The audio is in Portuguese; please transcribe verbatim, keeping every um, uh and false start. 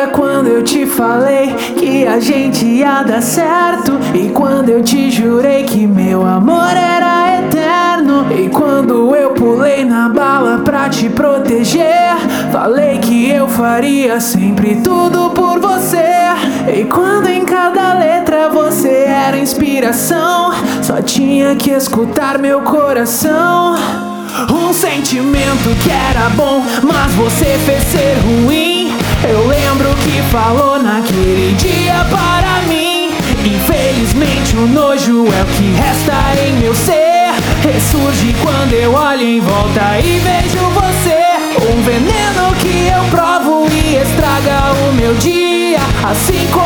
Lembra quando eu te falei que a gente ia dar certo? E quando eu te jurei que meu amor era eterno? E quando eu pulei na bala pra te proteger, falei que eu faria sempre tudo por você. E quando em cada letra você era inspiração, só tinha que escutar meu coração. Um sentimento que era bom, mas você fez ser ruim. Eu lembro que falou naquele dia para mim. Infelizmente o nojo é o que resta em meu ser. Ressurge quando eu olho em volta e vejo você. Um veneno que eu provo e estraga o meu dia. Assim como